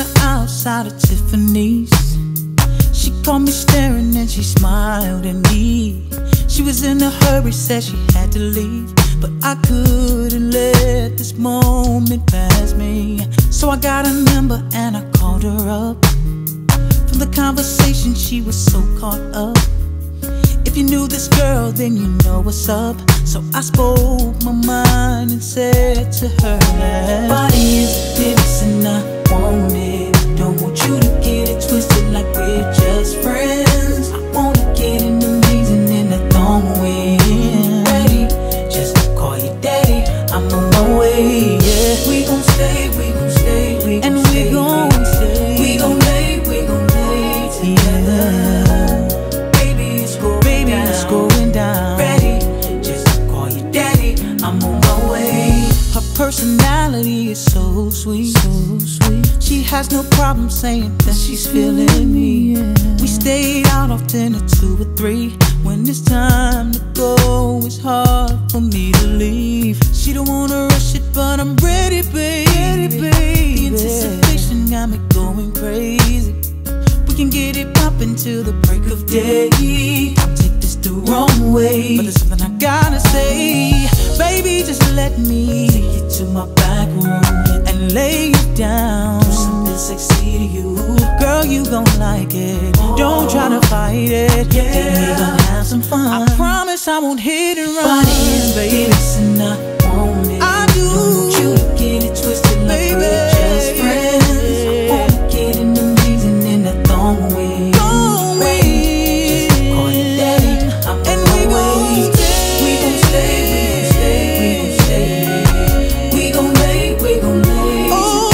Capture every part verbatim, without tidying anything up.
her outside of Tiffany's. She caught me staring and she smiled at me. She was in a hurry, said she had to leave, but I couldn't let this moment pass me. So I got a number and I called her up. From the conversation she was so caught up. If you knew this girl, then you know what's up. So I spoke my mind and said to her that body is this and I want it. Don't want you to get it twisted like we're just friends. I wanna get in the knees and in the thong win. Ready, just call you daddy, I'm on my way, yeah. We gon' stay, we gon' stay, we gon' and stay, we gon' stay. We gon' lay, we gon' lay together, yeah. Baby, it's going Baby, down. It's going down. Ready, just call you daddy, I'm on my way. Her personality is so sweet, so sweet. She has no problem saying that she's feeling me, yeah. We stayed out often at two or three. When it's time to go, it's hard for me to leave. She don't wanna rush it, but I'm ready, baby, ready, baby. The anticipation got me going crazy. We can get it poppin' till the break of day. Don't take this the wrong way, but there's something I gotta say. Baby, just let me take you to my back room and lay you down. Do something sexy to you, girl, you gon' like it. Oh, don't try to fight it, yeah. Then we gon' have some fun. I promise I won't hit and run. Body is baby, and I want it. I do. Don't want you to get it twisted like baby, we're just friends. I wanna get in the knees and in the thong way. Thong way. Just call you daddy, I'm on my way. We gon' stay, we gon' stay, we gon' stay. We gon' lay, we gon' lay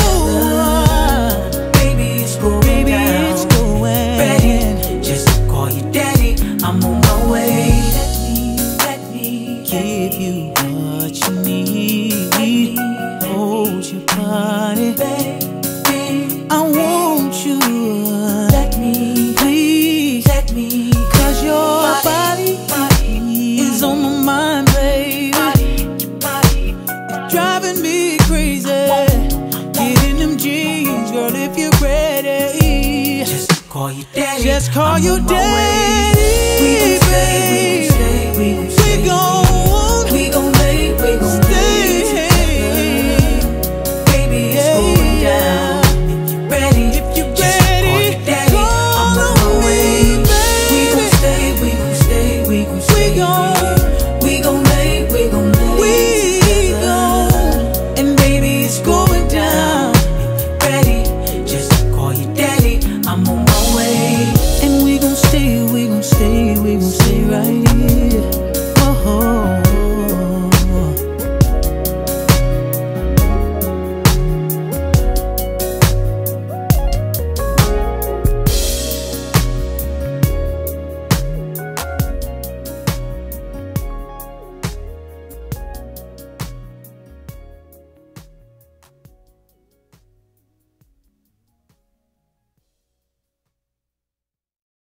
together. Baby, it's going Baby, down. It's going Ready, just call you daddy, I'm on my way. Let me, let me give you what you need. Hold your body, baby. I want you. Let me, please, let me. Cause your body, body is on my mind, baby. Body, body, driving me crazy. Get in them jeans, girl, if you're ready. Just call you daddy. Just call you daddy. We gon' stay, we gon' stay, we gon' stay. We gon'